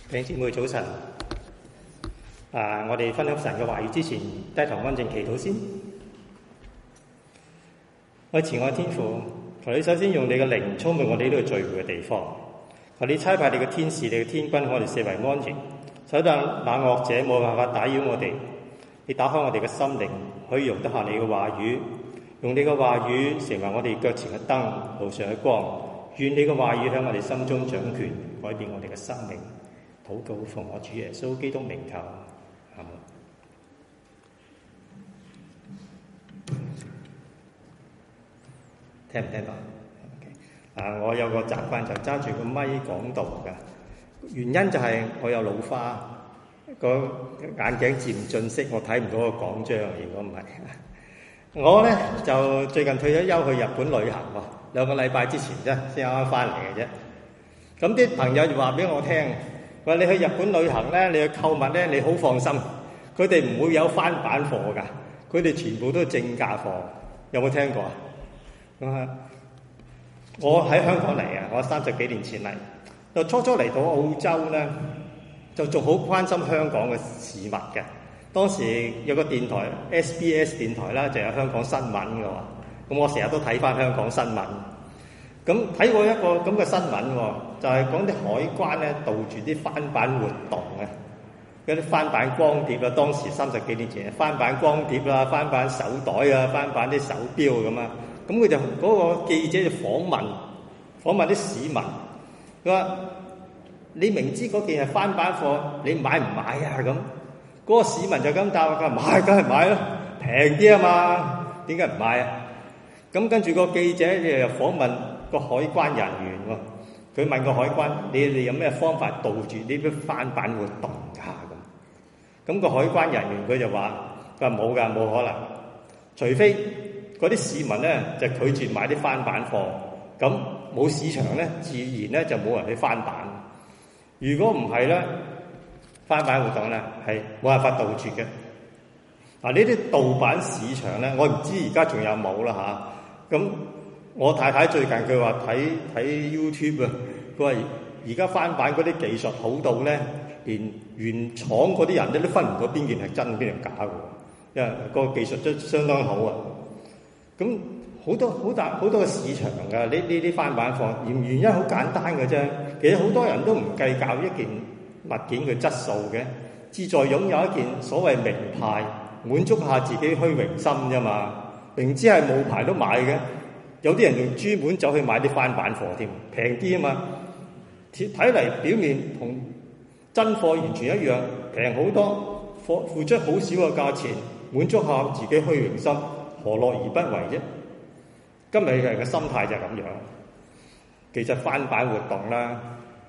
弟兄姊妹早晨。我哋分享神嘅話語之前，低頭安靜祈禱先。我慈愛天父，求你首先用你嘅靈充滿我哋呢個聚會嘅地方。求你差派你嘅天使、你嘅天軍，我哋四圍安營，使到那惡者冇辦法打擾我哋。你打開我哋嘅心靈，可以容得下你嘅話語，用你嘅話語成為我哋腳前嘅燈，路上嘅光。願你嘅話語喺我哋心中掌權，改變我哋嘅生命。禱告奉我主耶穌基督名求，阿門。聽唔聽到？Okay. 我有個習慣就揸住個咪講道㗎，原因就係我有老花，個眼鏡漸進式，我睇唔到個講章。如果唔係，我咧就最近退咗休去日本旅行喎，2個禮拜之前啫，先啱啱翻嚟嘅啫。咁啲朋友就話俾我聽，話你去日本旅行咧，你去購物咧，你好放心，佢哋唔會有翻版貨㗎，佢哋全部都係正價貨。有冇聽過啊？我喺香港嚟啊，我30幾年前嚟，就初嚟到澳洲咧，就仲好關心香港嘅事物嘅。當時有個電台 SBS 電台啦，就有香港新聞嘅喎。咁我成日都睇翻香港新聞。咁睇過一個咁嘅新聞喎，就係講啲海關咧杜住啲翻版活動啊，嗰啲翻版光碟啊，當時30幾年前翻版光碟啦、翻版手袋啊、翻版啲手錶咁啊。咁佢就嗰個記者就訪問啲市民，佢話：你明知嗰件係翻版貨，你買唔買啊？咁嗰個市民就咁答：佢話買，梗係買啦，平啲啊嘛，點解唔買啊？咁跟住個記者又訪問個海關人員喎，佢問個海關：你哋有咩方法杜住呢啲翻版活動㗎？咁個海關人員佢就話：佢話冇㗎，冇可能，除非嗰啲市民咧就拒絕買啲翻版貨，咁冇市場咧，自然咧就冇人去翻版。如果唔係咧，翻版活動咧係冇辦法杜絕嘅。呢啲盜版市場咧，我唔知而家仲有冇啦嚇。咁我太太最近佢話睇 YouTube 啊，佢話而家翻版嗰啲技術好到咧，連原廠嗰啲人咧都分唔到邊件係真邊件係假嘅，因為個技術都相當好啊。咁好多嘅市場㗎，呢啲翻版貨，原因好簡單嘅啫。其實好多人都唔計較一件物件嘅質素嘅，志在擁有一件所謂名牌，滿足下自己虛榮心啫嘛。明知係冇牌都買嘅，有啲人仲專門走去買啲翻版貨添，平啲啊嘛。睇嚟表面同真貨完全一樣，平好多，付出好少嘅價錢，滿足下自己虛榮心，何樂而不為啫？今日人嘅心態就係咁樣。其實翻版活動啦，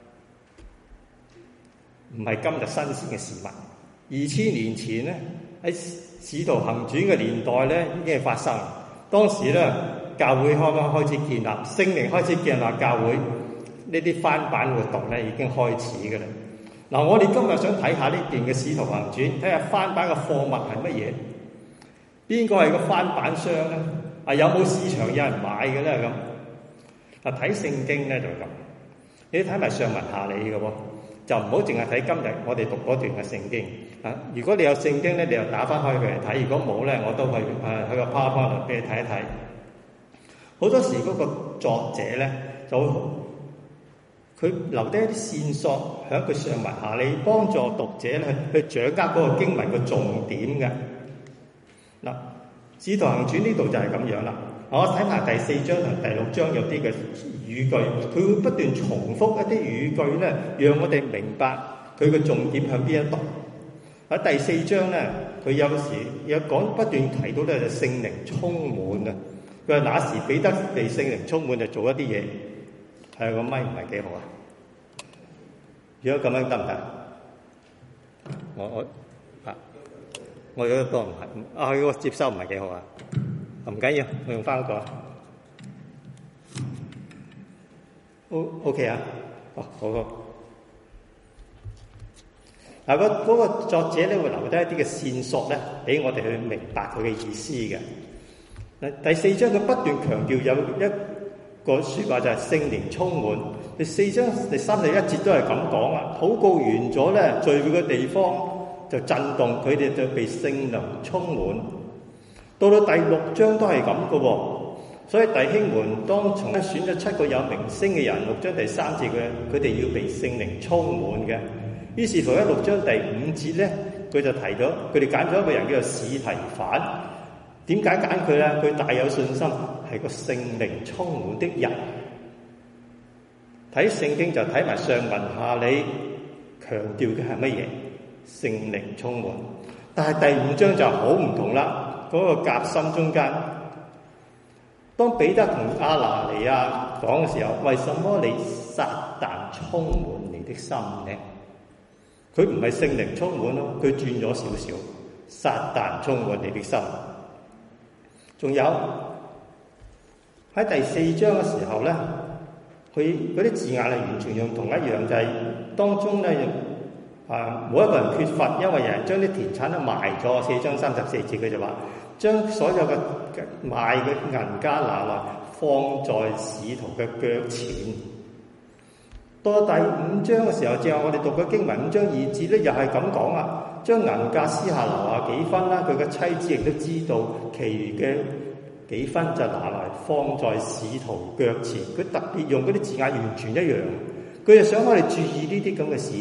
唔係今日新鮮嘅事物。2000年前咧，喺《使徒行傳》嘅年代咧，已經係發生。當時咧，教會開始建立，聖靈開始建立教會，呢啲翻版活動咧已經開始嘅啦。嗱，我哋今日想睇下呢段嘅《使徒行傳》，睇下翻版嘅貨物係乜嘢。邊個係個翻版商咧？有冇市場有人買嘅咧？咁睇聖經咧就咁，你睇埋上文下理嘅喎，就唔好淨係睇今日我哋讀嗰段嘅聖經。如果你有聖經咧，你就打翻開佢嚟睇；如果冇咧，我都去個 PowerPoint 度俾你睇一睇。好多時嗰個作者咧，就佢留低一啲線索喺佢上文下理，幫助讀者咧去掌握嗰個經文嘅重點嘅。嗱，《使徒行傳》呢度就係咁樣啦。我睇埋第4章同第6章有啲嘅語句，佢會不斷重複一啲語句咧，讓我哋明白佢嘅重點向邊一度。喺第4章咧，佢有時有講不斷提到咧，就聖靈充滿啊。佢話那時彼得被聖靈充滿，就做一啲嘢。係個咪唔係幾好啊？如果咁樣得唔得？我有個唔係佢個接收唔係幾好啊。唔緊要，我用翻嗰個。OK 啊，好。嗱，嗰個作者咧會留低一啲嘅線索咧，俾我哋去明白佢嘅意思嘅。嗱，第4章佢不斷強調有一個説話就係聖靈充滿， 第4章第31節都係咁講啊。禱告完咗咧，聚會嘅地方就震動，佢哋就被聖靈充滿。到到第6章都係咁嘅喎。所以弟兄們，當從選咗7個有名聲嘅人，6章第3節佢哋要被聖靈充滿嘅。於是乎喺6章第5節咧，佢就提咗佢哋揀咗一個人叫做司提反。點解揀佢咧？佢大有信心，係個聖靈充滿的人。睇聖經就睇埋上文下理，強調嘅係乜嘢？聖靈充滿。但係第5章就好唔同啦，嗰個夾心中間。當彼得同亞拿尼亞講嘅時候，為什麼你撒旦充滿你的心呢？佢唔係聖靈充滿咯，佢轉咗少少，撒旦充滿你的心。仲有喺第4章嘅時候咧，佢嗰啲字眼係完全用同一樣，就係當中咧冇一個人缺乏，因為有人將啲田產都賣咗。4章34節佢就話，將所有嘅賣嘅銀家拿來放在使徒嘅腳前。到第5章嘅時候，正係我哋讀嘅經文5章2節咧，又係咁講啊。將銀價私下留下幾分啦，佢嘅妻子亦都知道，其餘嘅幾分就拿來放在使徒腳前。佢特別用嗰啲字眼完全一樣，佢就想我哋注意呢啲咁嘅事。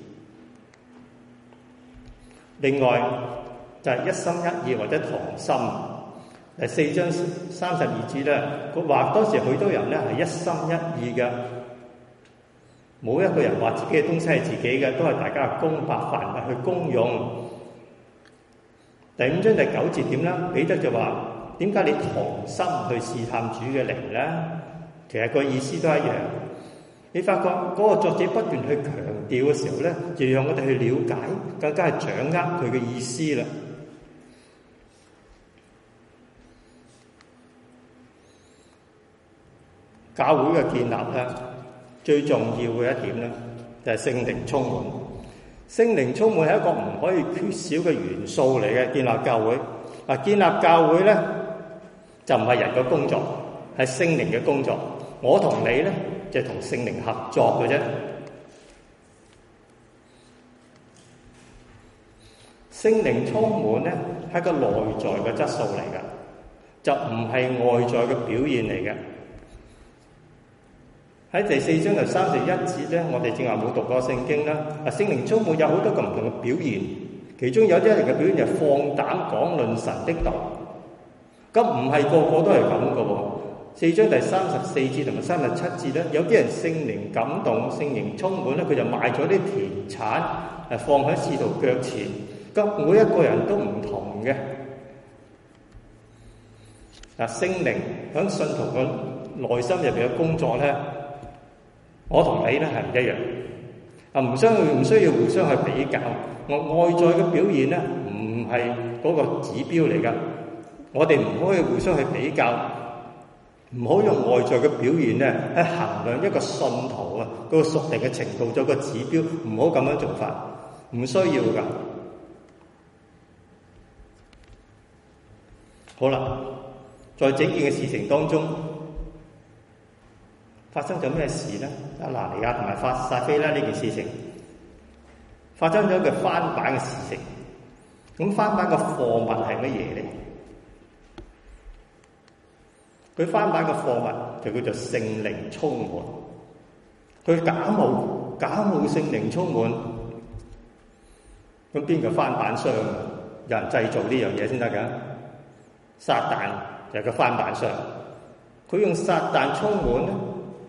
另外就係一心一意或者同心。第4章32節咧，佢話當時許多人咧係一心一意嘅，冇一個人話自己嘅東西係自己嘅，都係大家公白凡物去公用。第5章第9節點咧？彼得就話：點解你同心去試探主嘅靈咧？其實個意思都一樣。你發覺嗰個作者不斷去強調嘅時候咧，就讓我哋去了解，更加係掌握佢嘅意思啦。教會嘅建立咧，最重要嘅一點咧，就係聖靈充滿。聖靈充滿係一個唔可以缺少嘅元素嚟嘅。建立教會建立教會咧，就唔係人嘅工作，係聖靈嘅工作。我同你咧，就係同聖靈合作嘅啫。聖靈充滿咧，係個內在嘅質素嚟嘅，就唔係外在嘅表現嚟嘅。喺第4章31節咧，我哋正話冇讀過聖經啦。聖靈充滿有好多個唔同嘅表現，其中有啲人嘅表現就放膽講論神的道。咁唔係個個都係咁嘅喎。4章第34節同埋37節咧，有啲人聖靈感動、聖靈充滿咧，佢就賣咗啲田產，放喺使徒腳前。咁每一個人都唔同嘅。聖靈喺信徒嘅內心入邊嘅工作咧，我同你咧係唔一樣。唔需要互相去比較。我外在嘅表現咧，唔係嗰個指標嚟㗎。我哋唔可以互相去比較，唔好用外在嘅表現咧去衡量一個信徒啊嗰個屬靈嘅程度做個指標，唔好咁樣做法，唔需要㗎。好啦，在整件嘅事情當中，發生咗咩事咧？亞拿尼亞同埋撒非拉呢件事情發生咗一個翻版嘅事情。咁翻版嘅貨物係乜嘢咧？佢翻版嘅貨物就叫做聖靈充滿。佢假冒聖靈充滿。咁邊個翻版商？有人製造呢樣嘢先得㗎。撒旦就係個翻版商。佢用撒旦充滿咧，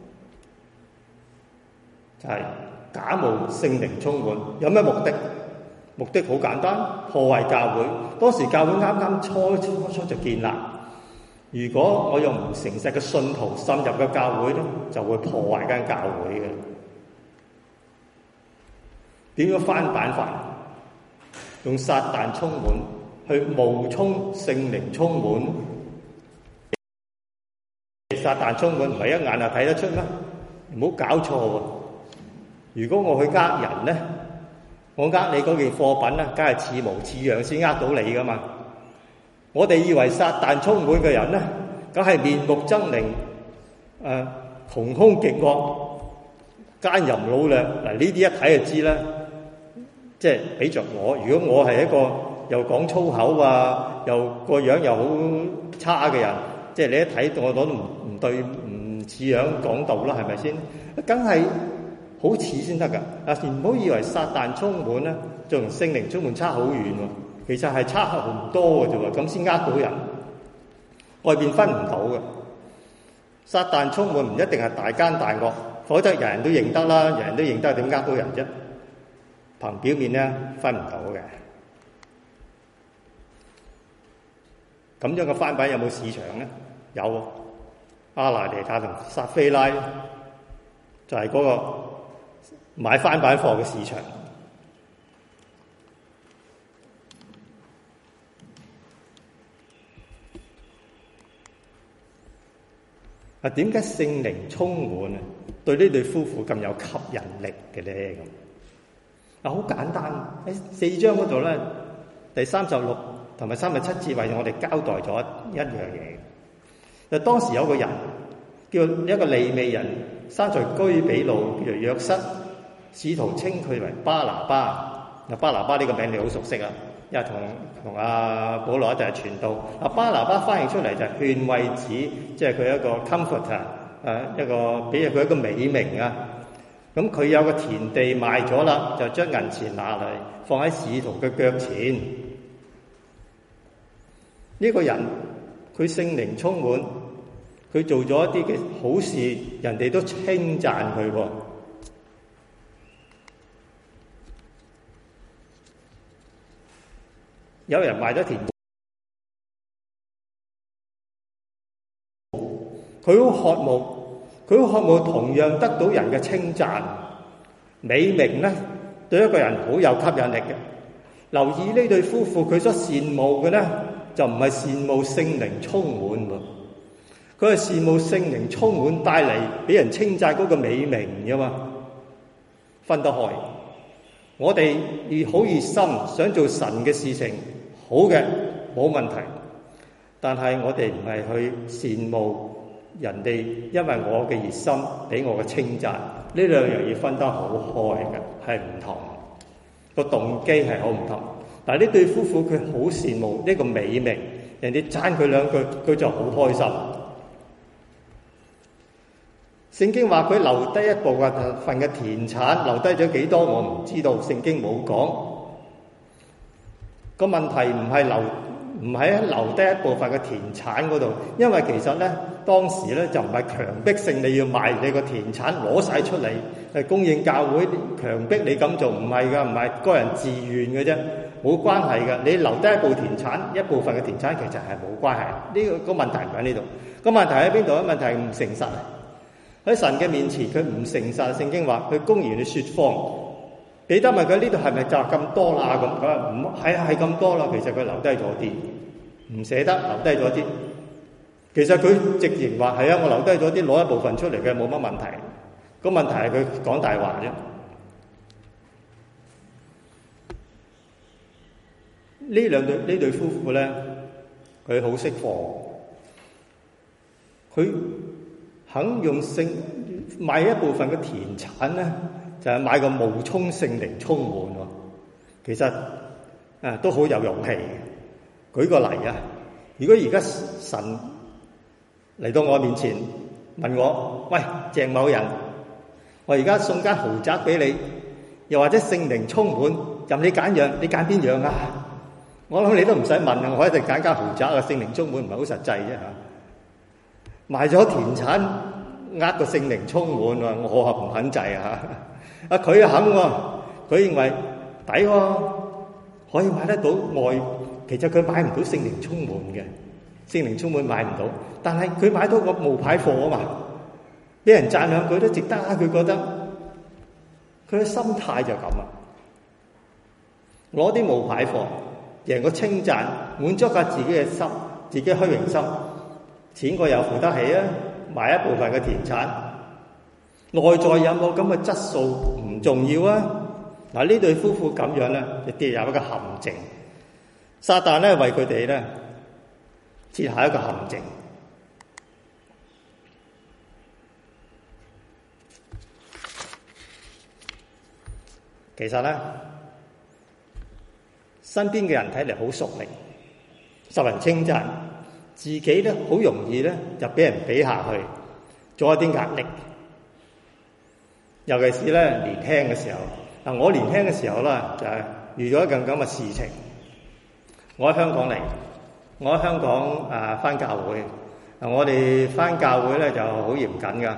就係假冒聖靈充滿。有咩目的？目的好簡單，破壞教會。當時教會啱啱初就建立。如果我用唔誠實嘅信徒滲入嘅教會咧，就會破壞間教會嘅。點樣翻版法？用撒旦充滿去冒充聖靈充滿。撒旦充滿唔係一眼就睇得出咩？唔好搞錯喎！如果我去呃人咧，我呃你嗰件貨品咧，梗係似模似樣先呃到你噶嘛。我哋以為撒旦充滿嘅人咧，梗係面目猙獰，窮兇極惡， 奸淫擄掠，嗱呢啲一睇就知啦。即係比着我，如果我係一個又講粗口啊，又個樣又好差嘅人，即係你一睇我都唔對，唔似樣講道啦，係咪先？梗係好似先得㗎。唔好以為撒旦充滿咧，就同聖靈充滿差好遠喎。其實係差好多嘅啫喎，咁先呃到人。外邊分唔到嘅。撒旦充滿唔一定係大奸大惡，否則人人都認得啦，人人都認得，點呃到人啫？憑表面咧分唔到嘅。咁樣嘅翻版有冇市場咧？有，亞拿尼亞同撒非拉就係嗰個買翻版貨嘅市場。點解聖靈充滿對呢對夫婦咁有吸引力嘅咧？咁好簡單，喺4章嗰度咧，第36同埋37節為我哋交代咗一樣嘢。就當時有個人叫一個利未人，生在居比路，叫做約瑟，使徒稱佢為巴拿巴。巴拿巴呢個名你好熟悉啊，因為同阿保羅一齊傳道。巴拿巴翻譯出嚟就係勸慰子，即係佢一個 comforter， 一個俾佢一個美名啊。咁佢有個田地賣咗啦，就將銀錢拿嚟放喺使徒嘅腳前。呢個人佢聖靈充滿，佢做咗一啲嘅好事，人哋都稱讚佢喎。有人賣咗田，佢好渴慕同樣得到人嘅稱讚。美名咧對一個人好有吸引力嘅。留意呢對夫婦，佢所羨慕嘅咧就唔係羨慕聖靈充滿喎，佢係羨慕聖靈充滿帶嚟俾人稱讚嗰個美名㗎嘛。分得開。我哋好熱心想做神嘅事情，好嘅冇問題，但係我哋唔係去羨慕人哋因為我嘅熱心俾我嘅稱讚，呢兩樣嘢分得好開嘅，係唔同，個動機係好唔同。但係呢對夫婦佢好羨慕呢個美名，人哋讚佢兩句，佢就好開心。聖經話佢留低一部分嘅田產，留低咗幾多我唔知道，聖經冇講。個問題唔係喺留低一部分嘅田產嗰度，因為其實咧當時咧就唔係強迫性你要賣你個田產攞晒出嚟係供應教會，強迫你咁做唔係㗎，唔係個人自願嘅啫，冇關係㗎。你留低一部分嘅田產，其實係冇關係。呢個問題唔喺呢度，個問題喺邊度？問題係唔誠實。喺神嘅面前，佢唔誠實。聖經話佢公然去説謊。彼得問佢呢度係咪就咁多啦？咁佢話唔係咁多啦。其實佢留低咗啲，唔捨得留低咗啲。其實佢直言話係啊，我留低咗啲，攞一部分出嚟嘅冇乜問題。個問題係佢講大話啫。呢對夫婦咧，佢好識貨，佢肯用買一部分嘅田產咧，就係買個冒充聖靈充滿喎。其實都好有勇氣嘅。舉個例啊，如果而家神嚟到我面前問我：喂，鄭某人，我而家送間豪宅俾你，又或者聖靈充滿，任你揀樣，你揀邊樣啊？我諗你都唔使問啊，我一定揀間豪宅啊！聖靈充滿唔係好實際啫嚇。賣咗田產，個聖靈充滿喎，我唔肯制啊！佢肯喎，佢認為抵喎，可以買得到外。其實佢買唔到聖靈充滿嘅，聖靈充滿買唔到，但係佢買到個冒牌貨啊嘛，俾人讚兩句都值得啊！佢覺得佢嘅心態就咁啊，攞啲冒牌貨，贏個稱讚，滿足下自己嘅心，自己虛榮心，錢我又付得起啊！買一部分嘅田產，內在有冇咁嘅質素唔重要啊！嗱，呢對夫婦咁樣咧，就跌入一個陷阱。撒旦咧為佢哋咧設下一個陷阱。 其實咧，身邊嘅人睇嚟好屬靈，受人稱讚，自己咧好容易咧就俾人比下去，做一啲壓力。尤其是咧年輕嘅時候，嗱我年輕嘅時候啦，就係遇咗一件咁嘅事情。我喺香港嚟，我喺香港返教會。我哋返教會咧就好嚴謹噶，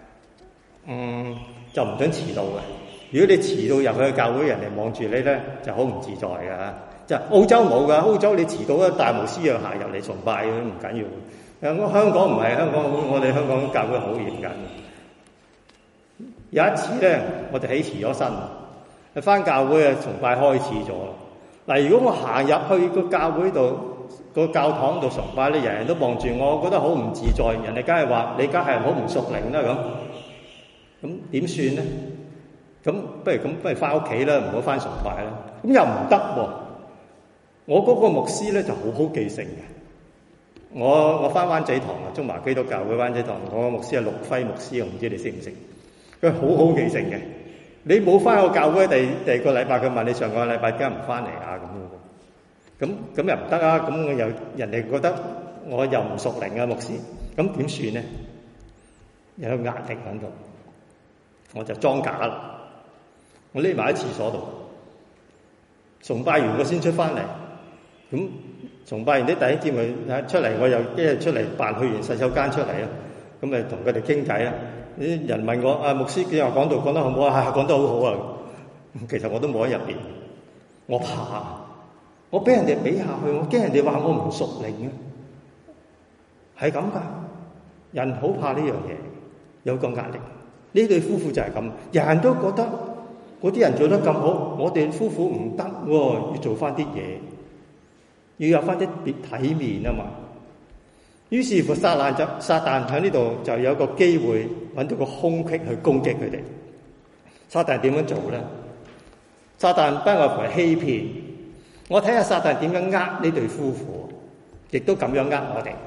就唔准遲到嘅。如果你遲到入去教會，人哋望住你咧就好唔自在㗎。即係澳洲冇㗎，澳洲你遲到咧大模斯樣行入嚟崇拜都唔緊要。我香港唔係，香港我哋香港教會好嚴謹。有一次咧，我就起遲咗身，返教會崇拜開始咗。嗱，如果我行入去個教會度，個教堂度崇拜咧，人人都望住我，覺得好唔自在。人哋梗係話你梗係好唔屬靈啦咁點算咧？咁不如翻屋企啦，唔好翻崇拜啦。咁又唔得喎。我嗰個牧師咧就好好記性嘅。我翻灣仔堂啊，中華基督教會灣仔堂，我個牧師係陸輝牧師，我唔知你識唔識？佢好好記性嘅。你冇翻個教會，第二個禮拜佢問你上個禮拜點解唔翻嚟啊？咁又唔得啊！咁我又人哋覺得我又唔屬靈啊，牧師，咁點算咧？有壓力喺度，我就裝假啦。我匿埋喺廁所度，崇拜完我先出翻嚟。咁崇拜完啲弟兄姊妹出嚟，我又一日出嚟扮去完洗手間出嚟啊。咁咪同佢哋傾偈啦。啲人問我牧師今日講道講得好唔好啊？講得好好啊。其實我都冇喺入邊，我怕。我俾人哋比下去，我驚人哋話我唔屬靈啊，係咁噶。人好怕呢樣嘢，有個壓力。呢對夫婦就係咁，人人都覺得嗰啲人做得咁好，我哋夫婦唔得喎，要做翻啲嘢，要有翻啲體面啊嘛。於是乎，撒旦喺呢度就有個機會揾到個空隙去攻擊佢哋。撒旦點樣做咧？撒旦不外乎係欺騙。我睇下撒旦點樣呃呢對夫婦，亦都咁樣呃我哋。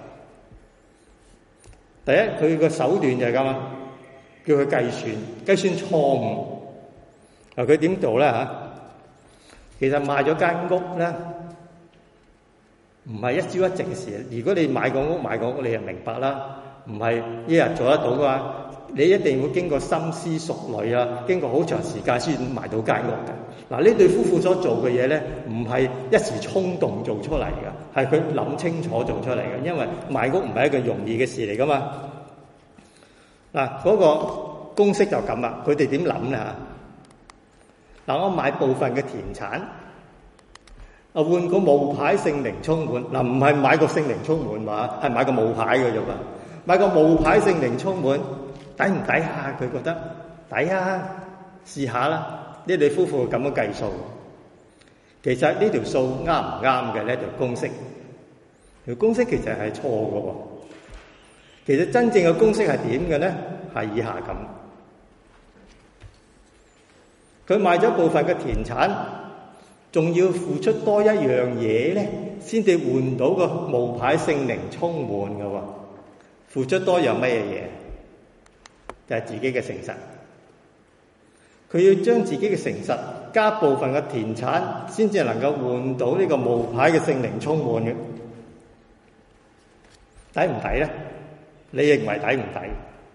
第一，佢個手段就係咁啊，叫佢計算錯誤。嗱，佢點做咧嚇？其實賣咗間屋咧，唔係一朝一夕嘅事。如果你買個屋，你就明白啦。唔係一日做得到嘅話，你一定會經過深思熟慮啊，經過好長時間先買到間屋嘅。嗱，呢對夫婦所做嘅嘢咧，唔係一時衝動做出嚟嘅，係佢諗清楚做出嚟嘅。因為買屋唔係一個容易嘅事嚟噶嘛。嗱，嗰個公式就咁啦。佢哋點諗咧？嗱，我買部分嘅田產，換個冒牌聖靈充滿。嗱，唔係買個聖靈充滿嘛，係買個冒牌嘅啫嘛。買個冒牌聖靈充滿，抵唔抵下？佢覺得抵啊，試下啦。呢對夫婦咁樣計數，其實呢條數啱唔啱嘅呢條公式？條公式其實係錯嘅喎。其實真正嘅公式係點嘅咧？係以下咁。佢賣咗部分嘅田產，仲要付出多一樣嘢咧，先至換到個冒牌聖靈充滿嘅喎。付出多樣乜嘢？就係自己嘅誠實。佢要將自己嘅誠實加部分嘅田產，先至能夠換到呢個冒牌嘅聖靈充滿嘅。抵唔抵咧？你認為抵唔抵？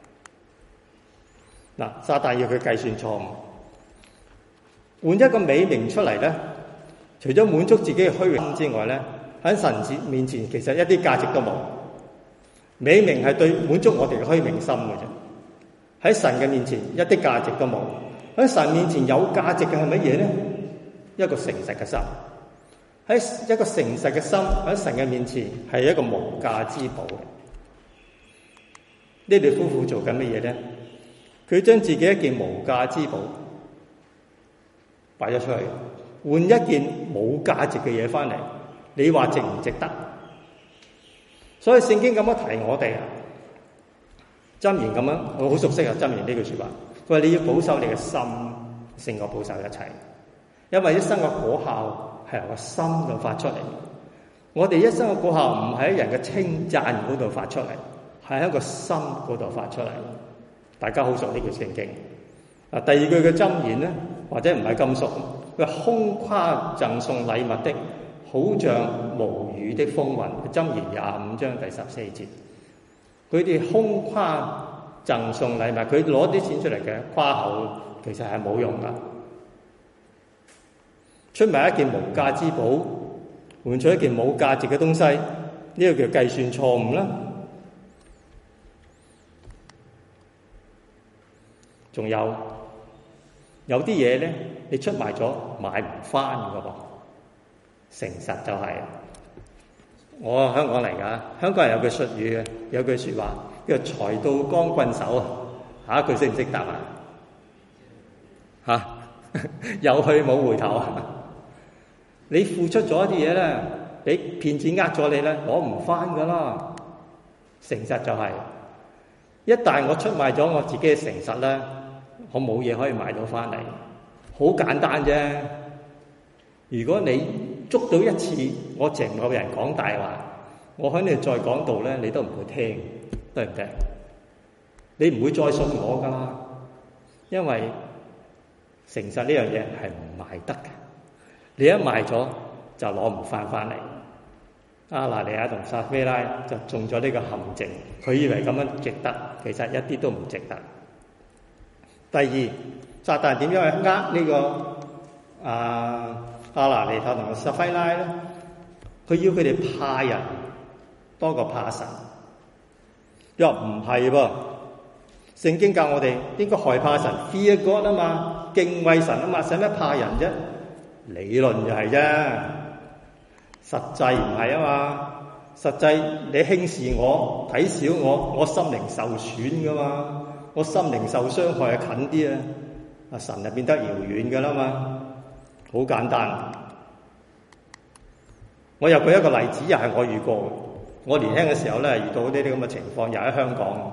嗱，撒旦要佢計算錯誤，換一個美名出嚟咧，除咗滿足自己嘅虛榮之外咧，喺神面前其實一啲價值都冇。美名係對滿足我哋嘅虛榮心嘅啫，喺神嘅面前一啲價值都冇。喺神面前有價值嘅係乜嘢咧？一個誠實嘅心。喺一個誠實嘅心喺神嘅面前係一個無價之寶。呢對夫婦做緊乜嘢咧？佢將自己一件無價之寶擺咗出去，換一件冇價值嘅嘢翻嚟。你話值唔值得？所以聖經咁樣提我哋啊，箴言咁樣，我好熟悉啊，箴言呢句說話。佢話你要保守你嘅心，勝過保守一切，因為一生嘅果效係由個心度發出嚟。我哋一生嘅果效唔係喺人嘅稱讚嗰度發出嚟，係喺個心嗰度發出嚟。大家好熟呢句聖經。第二句嘅箴言咧， 或者唔係咁熟。佢話空誇贈送禮物的，好像無雨的風雲。箴言25章第14節，佢哋空誇贈送禮物，佢攞啲錢出嚟嘅誇口，其實係冇用噶。出賣一件無價之寶，換取一件冇價值嘅東西，呢個叫計算錯誤啦。仲有啲嘢咧，你出賣咗買唔翻噶噃。誠實就係，我香港嚟㗎，香港人有句術語嘅，有句説話叫做財到光棍手啊！下一句識唔識答啊？嚇，有去冇回頭啊！你付出咗一啲嘢咧，俾騙子呃咗你咧，攞唔翻㗎啦。誠實就係，一旦我出賣咗我自己嘅誠實咧，我冇嘢可以買到翻嚟。好簡單啫。如果你捉到一次我淨有人講大話，我喺你再講道咧，你都唔會聽，對唔對？你唔會再信我㗎啦，因為誠實呢樣嘢係唔賣得嘅。你一賣咗就攞唔翻嚟。亞拿尼亞同撒非拉就中咗呢個陷阱，佢以為咁樣值得，其實一啲都唔值得。第二，撒旦點樣去呢個亞拿尼亞同撒非拉咧？佢要佢哋怕人多過怕神。又唔係噃，聖經教我哋應該害怕神 ，fear God 啊嘛，敬畏神啊嘛，使乜怕人啫？理論就係啫，實際唔係啊嘛。實際你輕視我、睇小我，我心靈受損噶嘛，我心靈受傷害係近啲啊。啊，神就變得遙遠噶啦嘛，好簡單。我又舉一個例子，又係我遇過嘅。我年輕嘅時候咧，遇到呢啲咁嘅情況，又喺香港。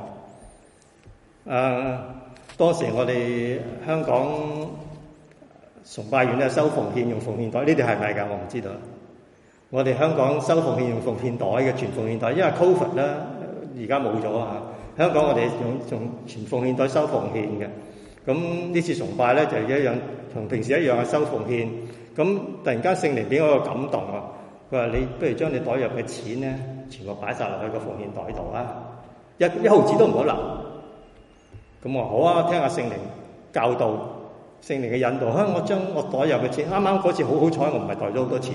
當時我哋香港崇拜院咧收奉獻用奉獻袋，呢啲係咪㗎？我唔知道。我哋香港收奉獻用奉獻袋嘅全奉獻袋，因為 Covid 咧而家冇咗啊。香港我哋用全奉獻袋收奉獻嘅。咁呢次崇拜咧就一樣，同平時一樣係收奉獻。咁突然間聖靈俾我個感動啊！佢話：你不如將你袋入嘅錢咧，全部擺晒落去個奉獻袋度啊！一毫子都唔好留。咁我話好啊，聽下聖靈教導，聖靈嘅引導。我將我袋入嘅錢，啱啱嗰次好彩，我唔係袋咗好多錢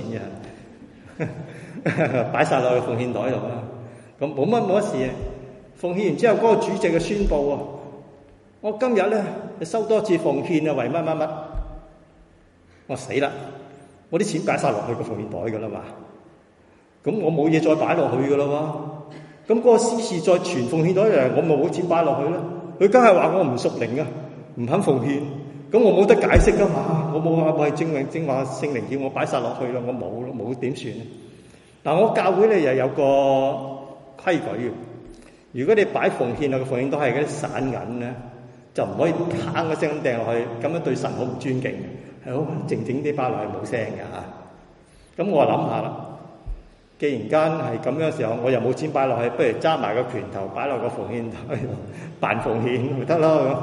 嘅，擺晒落去奉獻袋度啦。咁冇乜事。奉獻完之後，嗰個主席嘅宣佈啊，我今日咧收多次奉獻啊，為乜乜乜。我死啦！我啲錢擺晒落去個奉獻袋㗎啦嘛。咁我冇嘢再擺落去㗎啦喎。咁嗰個司事再傳奉獻袋嚟，我咪冇錢擺落去啦。佢梗係話我唔屬靈啊，唔肯奉獻。咁我冇得解釋㗎嘛。我冇話喂，正話聖靈叫我擺晒落去啦，我冇點算？嗱，我教會咧又有個規矩嘅。如果你擺奉獻落個奉獻袋係嗰啲散銀咧，就唔可以砰一聲掟落去，咁樣對神好唔尊敬。係好靜靜啲擺落去冇聲嘅嚇。咁我諗下啦，既然間係咁樣嘅時候，我又冇錢擺落去，不如揸埋個拳頭擺落個奉獻袋度扮奉獻咪得咯。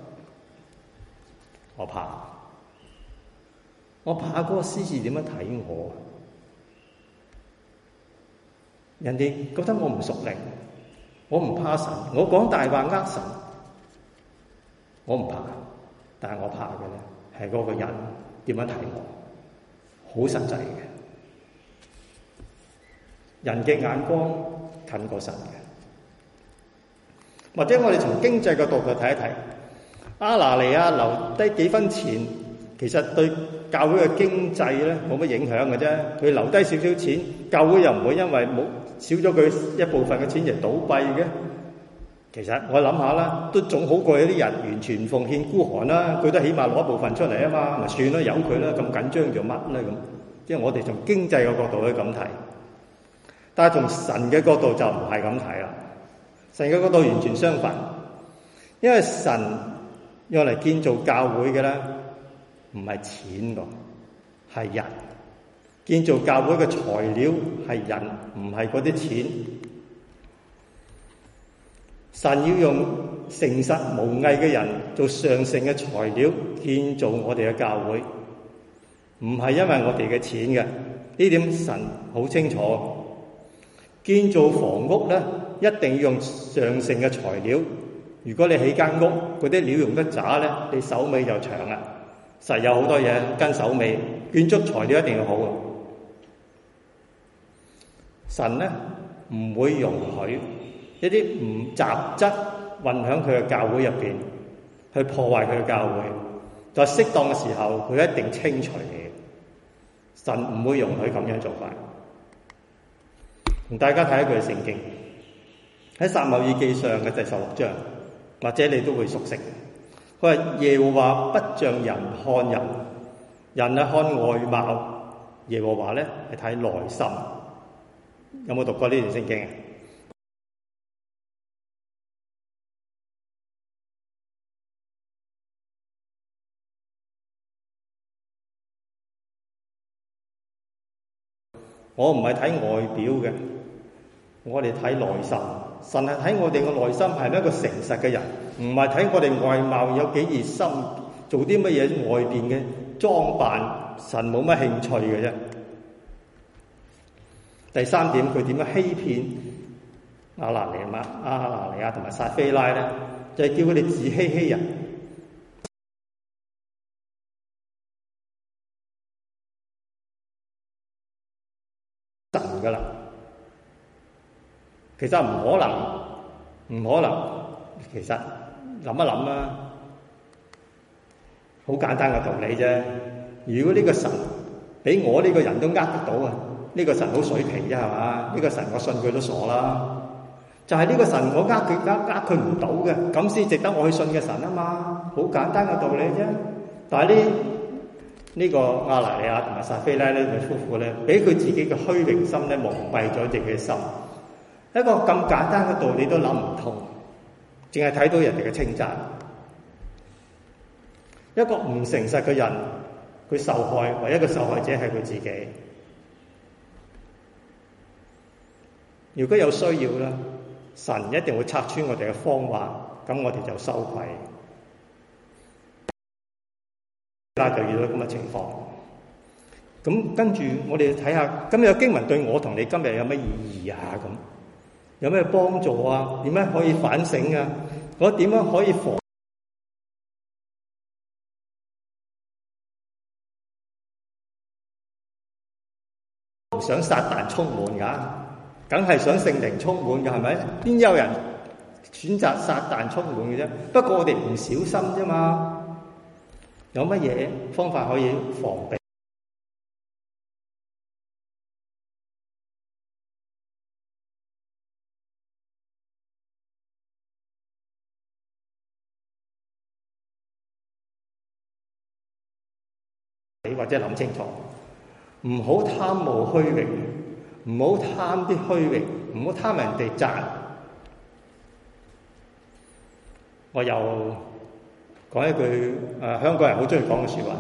我怕嗰個司事點樣睇我？人哋覺得我唔屬靈，我唔怕神，我講大話呃神，我唔怕。但係我怕嘅咧係嗰個人點樣睇我，好實際嘅。人嘅眼光近過神嘅。或者我哋從經濟嘅角度睇一睇，亞拿尼亞留低幾分錢，其實對教會嘅經濟咧冇乜影響嘅啫。佢留低少少錢，教會又唔會因為冇少咗佢一部分嘅錢而倒閉嘅。其實我諗下啦，都總好過有啲人完全奉獻孤寒啦。佢都起碼攞一部分出嚟啊嘛，咪算啦，由佢啦，咁緊張做乜咧咁？即係我哋從經濟嘅角度去咁睇，但係從神嘅角度就唔係咁睇啦。神嘅角度完全相反，因為神用嚟建造教會嘅咧，唔係錢㗎，係人。建造教會嘅材料係人，唔係嗰啲錢。神要用誠實無偽嘅人做上乘嘅材料建造我哋嘅教會，唔係因為我哋嘅錢嘅，呢點神好清楚。建造房屋咧，一定要用上乘嘅材料。如果你起間屋，嗰啲料用得渣咧，你手尾就長啦。實有好多嘢跟手尾，建築材料一定要好。神咧唔會容許一啲唔雜質混響佢嘅教會入邊，去破壞佢嘅教會。在適當嘅時候，佢一定清除你。神唔會容許咁樣做法。同大家睇一句聖經，喺撒母耳記上嘅第16章，或者你都會熟悉。佢話耶和華不像人看人，人係看外貌，耶和華咧係睇內心。有冇讀過呢段聖經啊？我唔係睇外表嘅，我哋睇內心。神係睇我哋嘅內心係咪一個誠實嘅人，唔係睇我哋外貌有幾熱心，做啲乜嘢外邊嘅裝扮，神冇乜興趣嘅啫。第三點，佢點樣欺騙亞拿尼亞同埋撒非拉咧？就係叫佢哋自欺欺人。神噶啦，其實唔可能。其實諗一諗啦，好簡單嘅道理啫。如果呢個神俾我呢個人都呃得到啊，呢個神好水皮啫，係嘛？呢個神我信佢都傻啦。就係呢個神我呃佢唔到嘅，咁先值得我去信嘅神啊嘛。好簡單嘅道理啫。但係呢個亞拿尼亞同埋撒非拉呢對夫婦咧，俾佢自己嘅虛榮心咧蒙蔽咗自己嘅心。一個咁簡單嘅道理都諗唔通，淨係睇到人哋嘅稱讚。一個唔誠實嘅人，佢受害，唯一嘅受害者係佢自己。如果有需要啦，神一定會拆穿我哋嘅謊話，咁我哋就羞愧。就遇到咁嘅情況，咁跟住我哋睇下今日經文對我同你今日有咩意義啊？咁有咩幫助啊？點樣可以反省啊？我點樣可以唔想撒旦充滿噶？梗係想聖靈充滿嘅，係咪？邊有人選擇撒旦充滿嘅啫？不過我哋唔小心啫嘛。有乜嘢方法可以防備？你或者諗清楚，唔好貪慕虛榮，唔好貪啲虛榮，唔好貪人哋讚。我又講一句香港人好中意講嘅説話：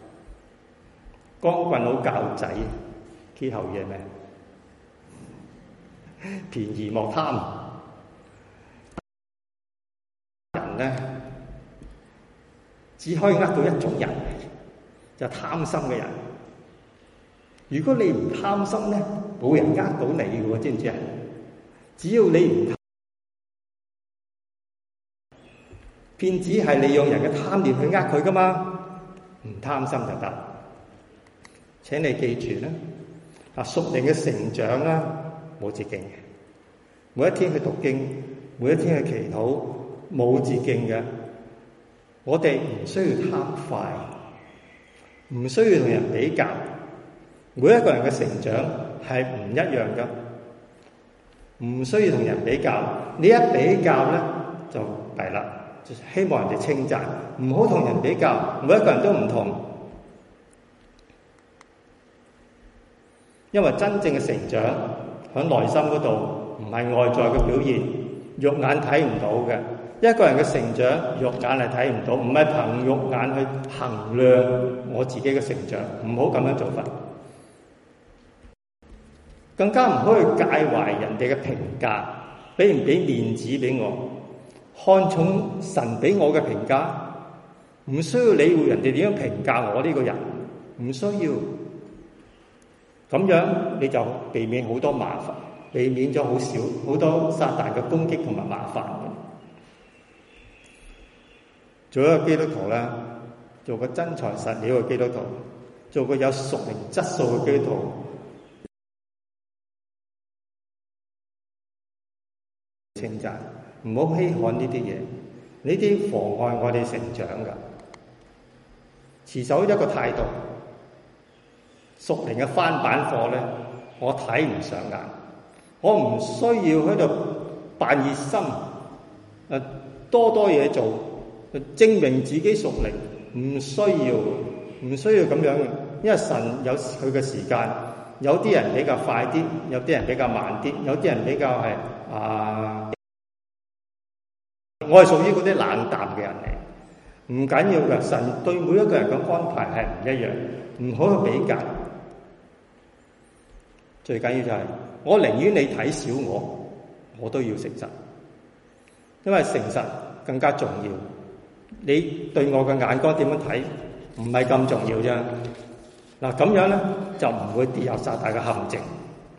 光棍佬教仔，歇後語係咩？便宜莫貪。人咧只可以呃到一種人，就貪心嘅人。如果你唔貪心咧，冇人呃到你嘅喎，知唔知啊？只要你唔騙子係利用人嘅貪念去呃佢噶嘛，唔貪心就得。請你記住啦，屬靈嘅成長啦，冇捷徑嘅。每一天去讀經，每一天去祈禱，冇捷徑嘅。我哋唔需要貪快，唔需要同人比較。每一個人嘅成長係唔一樣噶，唔需要同人比較。你一比較咧就弊啦。希望人哋稱讚，唔好同人比較。每一個人都唔同，因為真正嘅成長喺內心嗰度，唔係外在嘅表現，肉眼睇唔到嘅。一個人嘅成長，肉眼係睇唔到，唔係憑肉眼去衡量我自己嘅成長，唔好咁樣做法。更加唔好去介懷人哋嘅評價，俾唔俾面子俾我。 看重神俾我嘅評價，唔需要理會人哋點樣評價我呢個人，唔需要。咁樣你就避免好多麻煩，避免咗好多撒旦嘅攻擊同埋麻煩。做一個基督徒咧，做個真材實料嘅基督徒，做個有屬靈質素嘅基督徒，稱讚，唔好稀罕呢啲嘢，呢啲妨礙我哋成長噶。持守一個態度，屬靈嘅翻版課咧，我睇唔上眼，我唔需要喺度扮熱心，多嘢做，證明自己屬靈，唔需要咁樣嘅，因為神有佢嘅時間，有啲人比較快啲，有啲人比較慢啲，有啲人比較係我係屬於嗰啲冷淡嘅人嚟，唔緊要嘅。神對每一個人嘅安排係唔一樣，唔好去比較。最緊要就係我寧願你睇小我都要誠實，因為誠實更加重要。你對我嘅眼光點樣睇，唔係咁重要啫。嗱，咁樣咧就唔會跌入撒旦嘅陷阱。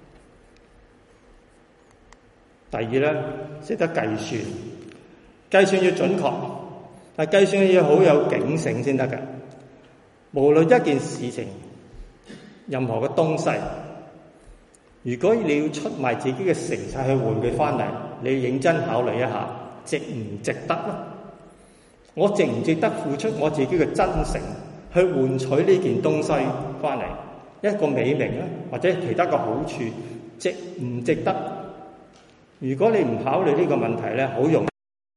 第二咧，識得計算，計算要準確，但係計算要好有警醒先得嘅。無論一件事情，任何嘅東西，如果你要出賣自己嘅誠實去換佢翻嚟，你認真考慮一下，值唔值得咧？我值唔值得付出我自己嘅真誠去換取呢件東西翻嚟？一個美名咧，或者其他嘅好處，值唔值得？如果你唔考慮呢個問題咧，好容易。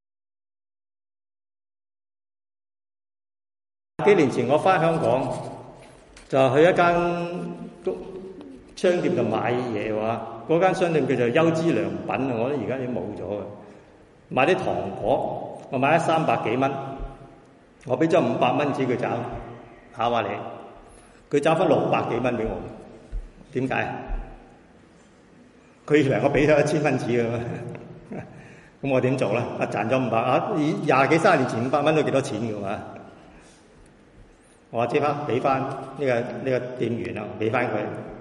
幾年前我翻香港，就去一間商店度買嘢喎，嗰間商店叫做優之良品，我覺得而家已經冇咗嘅。買啲糖果，我買咗300幾蚊，我俾咗500蚊紙佢找，考下你，佢找翻600幾蚊俾我，點解？佢以為我俾咗1000蚊紙嘅咩？咁我點做咧？賺咗500，以20幾30年前500蚊都幾多錢嘅嘛？我話即刻俾翻呢個店員啊，俾翻佢。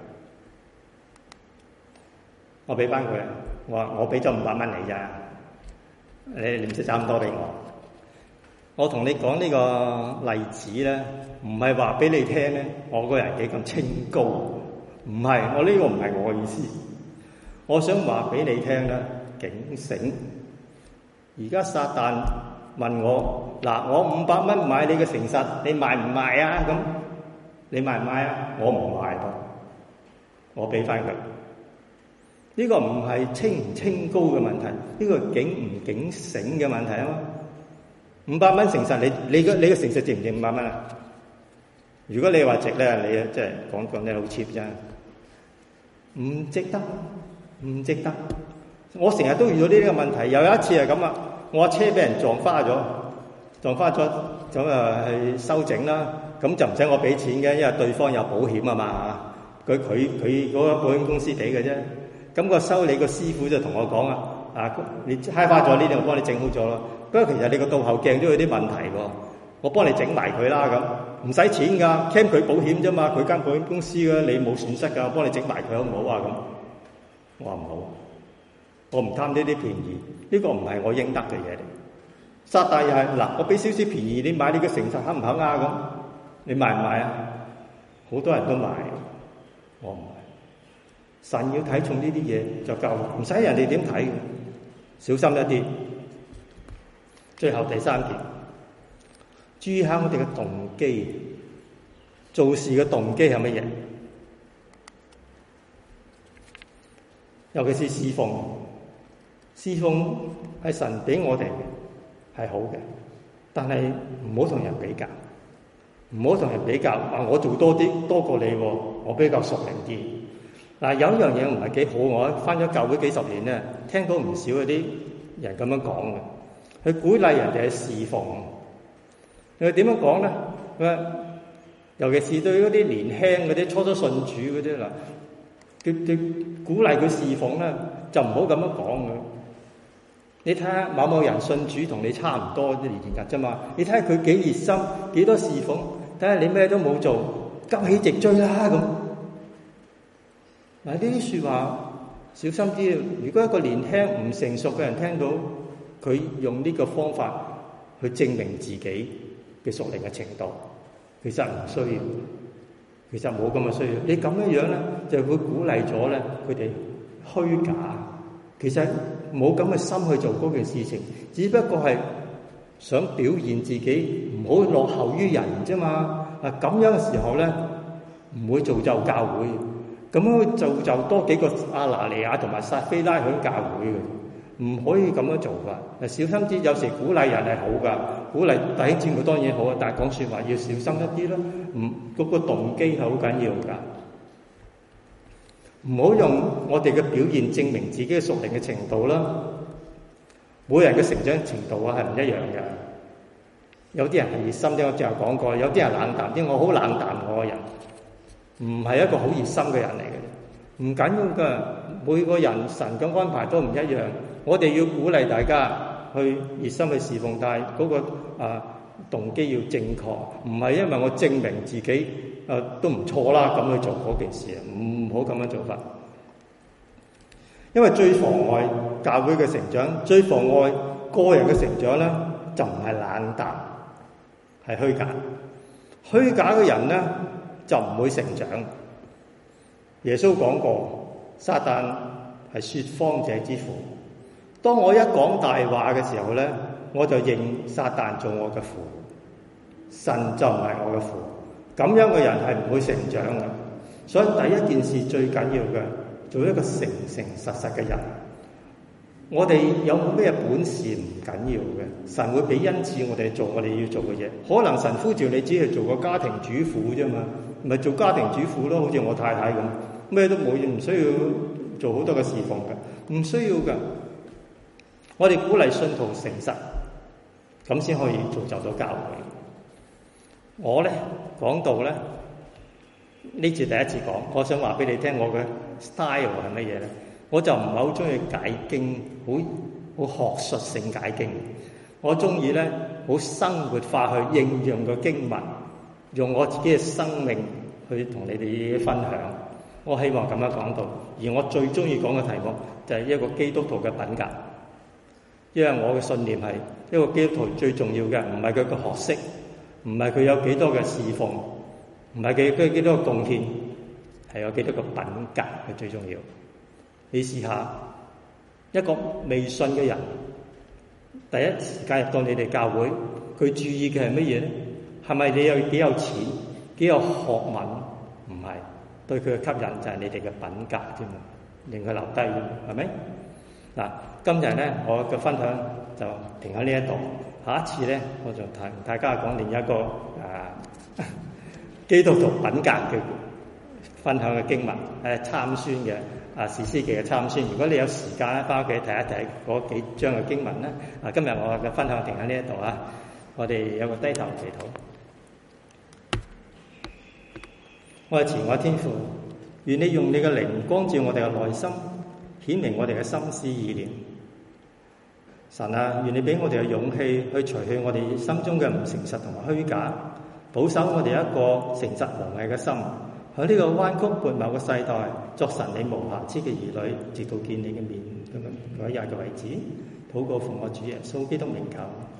我俾翻佢，我話我俾咗500蚊你咋，你唔使找咁多俾我。我同你講呢個例子咧，唔係話俾你聽咧，我個人幾咁清高，唔係，我呢個唔係我嘅意思。我想話俾你聽咧，警醒。而家撒旦問我嗱，我500蚊買你嘅誠實，你賣唔賣啊？咁你賣唔賣啊？我唔賣噃，我俾翻佢。呢個唔係清唔清高嘅問題，呢個警唔警醒嘅問題啊嘛。500蚊誠實，你嘅誠實值唔值500蚊啊？如果你話值咧，你即係講你好 cheap 啫，唔值得，唔值得。我成日都遇到呢啲嘅問題，有一次係咁啊，我車俾人撞花咗，咁啊去修整啦，咁就唔使我俾錢嘅，因為對方有保險啊嘛，佢嗰個保險公司俾嘅啫。咁個修理個師傅就同我講啊，你揩花咗呢啲，我幫你整好咗咯。不過其實你個倒後鏡都有啲問題喎，我幫你整埋佢啦，咁唔使錢㗎，claim佢保險啫嘛，佢間保險公司嘅，你冇損失㗎，我幫你整埋佢好唔好啊？咁我話唔好，我唔貪呢啲便宜，呢個唔係我應得嘅嘢嚟。撒旦又係嗱，我俾少少便宜，你買你嘅誠實肯唔肯啊？咁你買唔買啊？好多人都買，我唔買。神要睇重呢啲嘢就夠，唔使人哋點睇，小心一啲。最後第3點，注意下我哋嘅動機，做事嘅動機係乜嘢？尤其是侍奉，侍奉係神俾我哋係好嘅，但係唔好同人比較，唔好同人比較。話我做多過你，我比較屬靈啲。嗱，有一樣嘢唔係幾好，我返咗教會幾十年咧，聽到唔少嗰啲人咁樣講嘅，佢鼓勵人哋去侍奉。佢點樣講咧？佢話，尤其是對嗰啲年輕嗰啲初信主嗰啲嗱，佢鼓勵佢侍奉咧，就唔好咁樣講嘅。 你睇下某某人信主同你差唔多啲年日啫嘛，你睇下佢幾熱心，幾多侍奉，睇下你咩都冇做，急起直追啦咁。嗱，呢啲說話小心啲。如果一個年輕唔成熟嘅人聽到佢用呢個方法去證明自己嘅屬靈嘅程度，其實唔需要，其實冇咁嘅需要。你咁樣樣咧，就會鼓勵咗咧佢哋虛假。其實冇咁嘅心去做嗰件事情，只不過係想表現自己唔好落後於人啫嘛。咁樣嘅時候咧，唔會造就教會。咁樣造就多幾個亞拿尼亞同埋撒非拉喺教會嘅，唔可以咁樣做法。小心啲，有時鼓勵人係好噶，鼓勵弟兄姊妹當然好啊，但係講説話要小心一啲咯。嗰個動機係好緊要㗎。唔好用我哋嘅表現證明自己嘅屬靈嘅程度啦。每人嘅成長程度係唔一樣嘅。有啲人係熱心啲，我之後講過；有啲人冷淡啲，我好冷淡我個人，唔係一個好熱心嘅人嚟嘅。唔緊要㗎，每個人神嘅安排都唔一樣。我哋要鼓勵大家去熱心去侍奉，但係嗰個動機要正確，唔係因為我證明自己都唔錯啦咁去做嗰件事啊，唔好咁樣做法。因為最妨礙教會嘅成長，最妨礙個人嘅成長咧，就唔係冷淡，係虛假。虛假嘅人咧就唔會成長。耶穌講過，撒旦係說謊者之父。當我一講大話嘅時候咧，我就認撒旦做我嘅父，神就唔係我嘅父。咁樣嘅人係唔會成長嘅。所以第一件事最緊要嘅，做一個誠誠實實嘅人。我哋有冇咩本事唔緊要嘅，神會俾恩賜我哋做我哋要做嘅嘢。可能神呼召你只係做個家庭主婦啫嘛，咪做家庭主婦咯，好似我太太咁，咩都冇，唔需要做好多嘅侍奉嘅，唔需要嘅。我哋鼓勵信徒誠實，咁先可以造就到教會。我咧講道咧，呢次第一次講，我想話俾你聽，我嘅 style 係乜嘢咧？我就唔係好中意解經，好學術性解經。我中意咧好生活化去應用個經文，用我自己嘅生命去同你哋分享。我希望咁樣講道，而我最中意講嘅題目就係一個基督徒嘅品格。因為我嘅信念係一個基督徒最重要嘅，唔係佢嘅學識，唔係佢有幾多嘅侍奉，唔係佢幾多嘅貢獻，係有幾多個品格係最重要。你試下一個未信嘅人，第一次介入到你哋教會，佢注意嘅係乜嘢咧？係咪你有幾有錢、幾有學問？唔係，對佢嘅吸引就係你哋嘅品格啫嘛，令佢留低，係咪？嗱，今日咧我嘅分享就停喺呢一度，下一次咧我就同大家講另一個基督徒品格嘅分享嘅經文，參孫嘅士師記嘅參孫。如果你有時間咧，翻屋企睇一睇嗰幾章嘅經文咧。今日我嘅分享停喺呢一度啊，我哋有個低頭祈禱。我係慈愛天父，願你用你嘅靈光照我哋嘅內心，顯明我哋嘅心思意念。神啊，願你俾我哋嘅勇氣去除去我哋心中嘅唔誠實同埋虛假，保守我哋一個誠實無偽嘅心，喺呢個彎曲悖謬嘅世代作神你無瑕疵嘅兒女，直到見你嘅面嗰一日嘅為止。禱告奉我主耶穌基督名求。